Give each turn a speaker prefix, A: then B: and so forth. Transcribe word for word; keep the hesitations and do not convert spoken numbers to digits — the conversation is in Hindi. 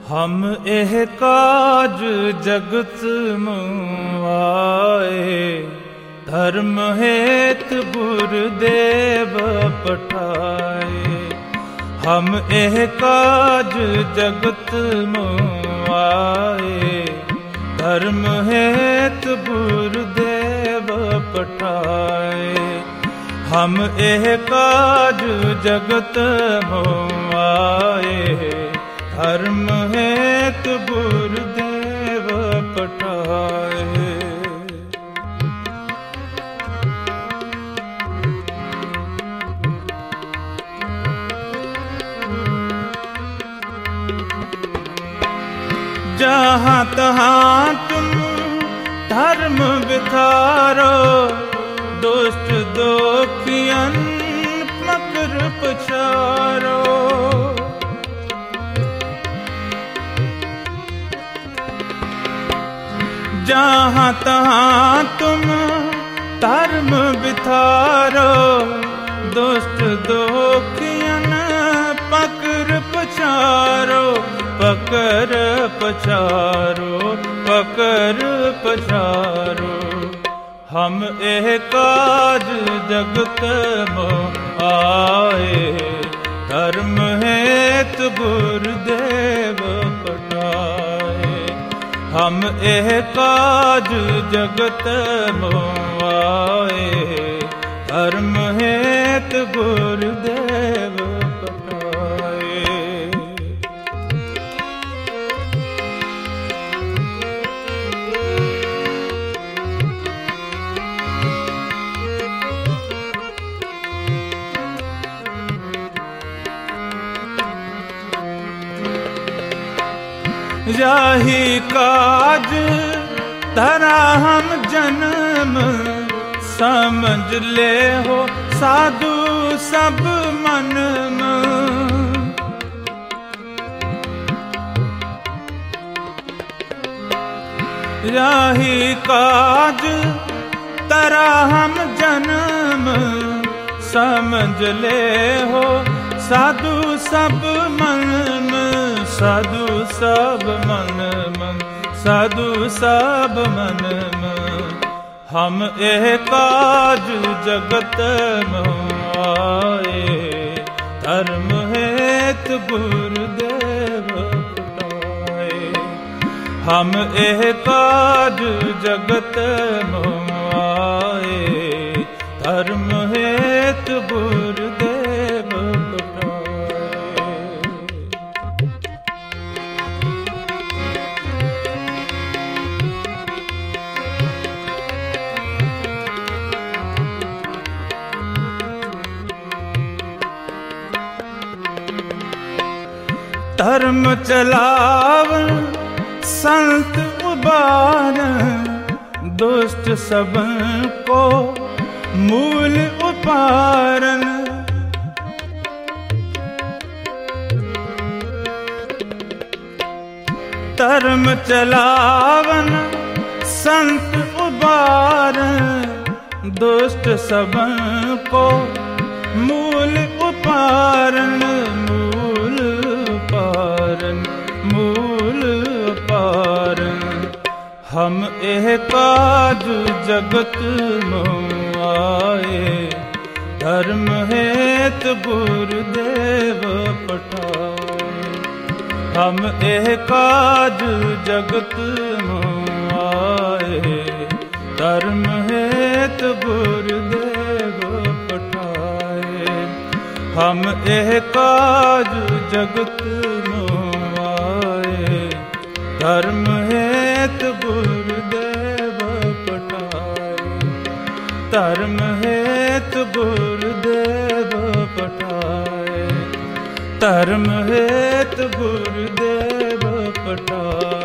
A: हम एह काज जगत मुआए, धर्म हेत गुरुदेव पठाए। हम एह काज जगत मुआए, धर्म हेत गुरुदेव पठाए। हम एह काज जगत मुआए, धर्म हेत गुरुदेव पठाए। जहाँ तहाँ तुम धर्म विधारो, दुष्ट दोखियन मकर पछारो। जहाँ तहाँ तुम धर्म विधारो, दुष्ट दोखियन पकर पछारो। पकर पछारो, पकर पछारो। हम एह काज जगत मुआए, धर्म हेत गुरुदेव पठाए। हम एह काज जगत मुआए, धर्म हेत गुरुदेव पठाए। जाहि काज धरा हम जन्म, समझ ले हो साधु सब मन में। जाहि काज धरा हम जन्म, समझ ले हो साधु सब मन में। साधु सब मन मन, साधु सब मन मन। हम एह काज जगत मुआए, धर्म हेत गुरुदेव पठाए। हम एह काज जगत मुआए, धर्म हेत गुरुदेव पठाए। धर्म चलावन संत उबारन, दुष्ट सबन को मूल उपारन। धर्म चलावन संत उबारन, दुष्ट सबन को मूल उपारन। मूल उपारन, मूल उपारन। हम एह काज जगत मुआए, धर्म हेत गुरुदेव पठाए। हम एह काज जगत मुआए, धर्म हेत गुरुदेव पठाए। हम एह काज जगत मुआए, धर्म हेत गुरुदेव पठाए। धर्म हेत गुरुदेव पठाए। धर्म हेत गुरुदेव पठाए।